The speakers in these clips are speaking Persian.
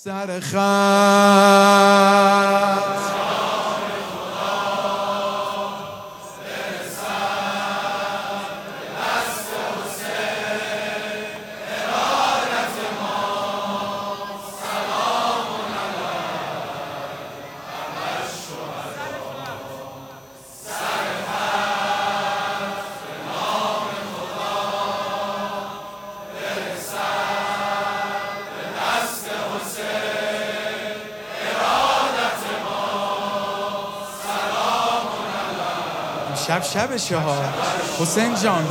سر خط شبشه ها حسین جان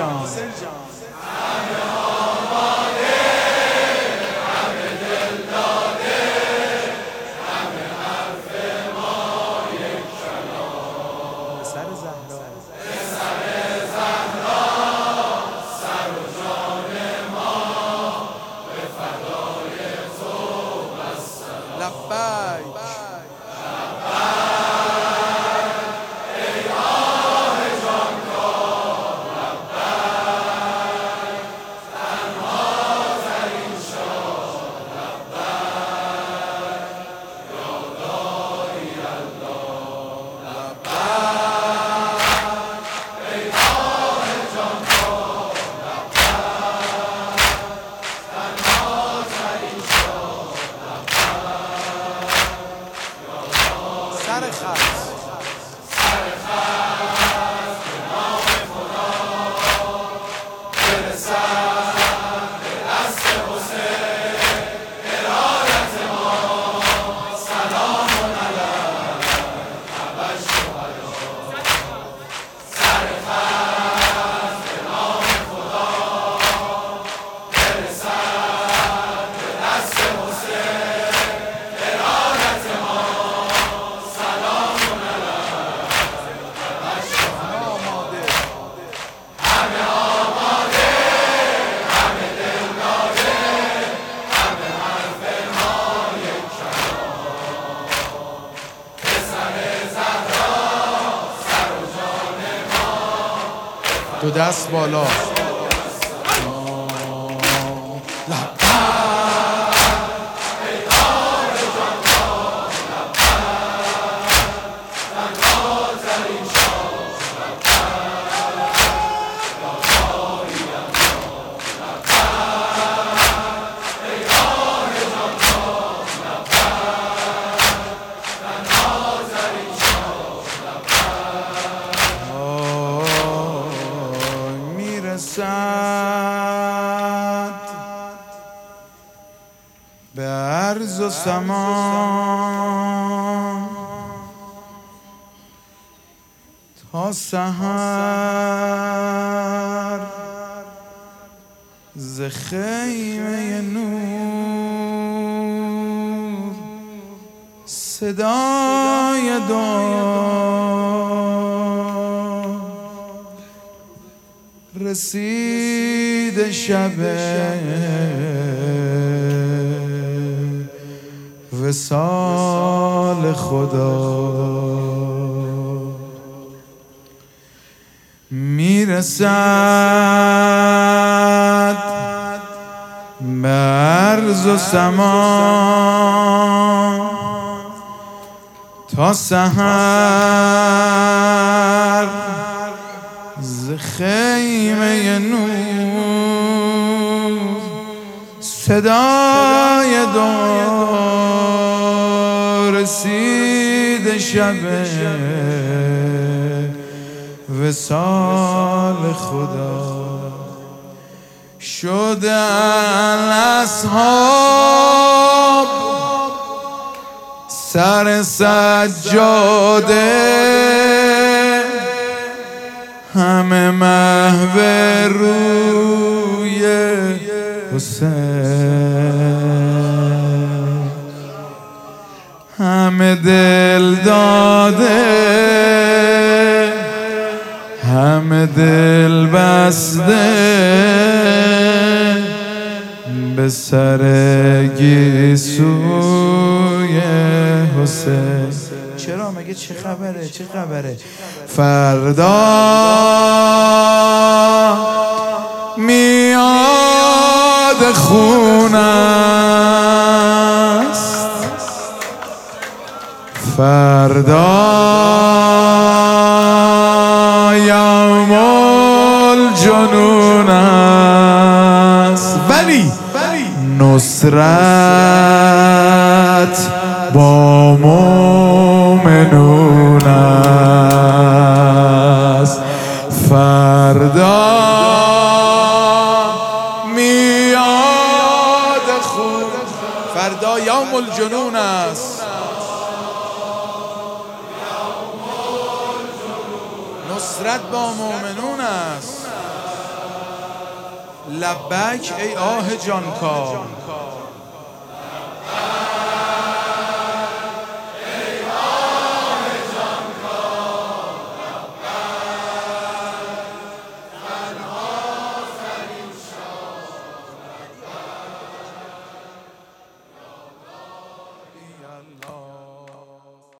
دو دست بالا به عرض و سما تا سحر ز خیمه نور صدای دار رسید شب وصال خدا میرسد به عرض و سما تا سحر ز خیمه نور صدای دار رسید شب وصال خدا شده اصحاب سر سجاده همه محو روی حسین همه دل داده همه دل بسته به سر گیسوی حسین. چرا مگه چه خبره فردا میاد خونم فردا یوم الجنون است، ولی نصرت با مؤمنون است. فردا میاد خوب، فردا یوم الجنون است، نصرت با مؤمنون است. لبک ای آه جانکار،